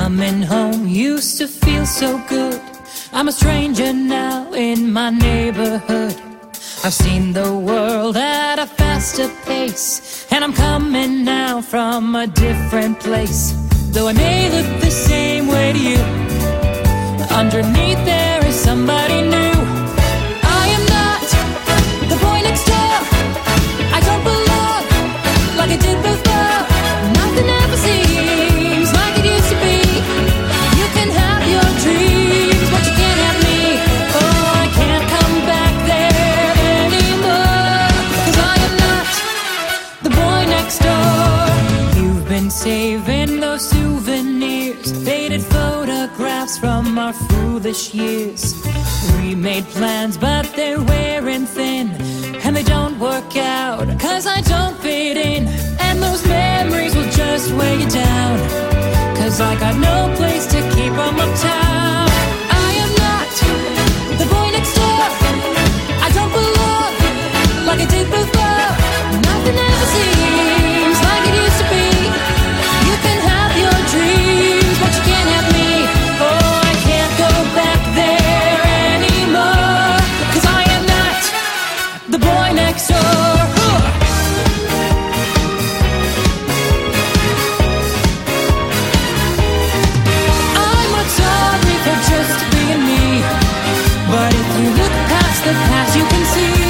Coming home used to feel so good. I'm a stranger now in my neighborhood. I've seen the world at a faster pace, and I'm coming now from a different place. Though I may look the same way to you, underneath there is somebody new. I am not the boy next door. I don't belong like I did before. Nothing ever seems like it used to be. You can have your dreams, but you can't have me. Oh, I can't come back there anymore, 'cause I am not the boy next door. You've been saving those souvenirs, faded photographs from our foolish years. We made plans, but they're wearing thin, and they don't work out, 'cause I don't fit in. And those memories will just weigh you down, 'cause I got no place to keep 'em uptown. I am not the boy next door. I don't belong like I did before. Nothing ever seems like it used to be. You can have your dreams, but you can't have me. Oh, I can't go back there anymore, 'cause I am not the boy next door. I'm not sorry for just being me, but if you look past the past, you can see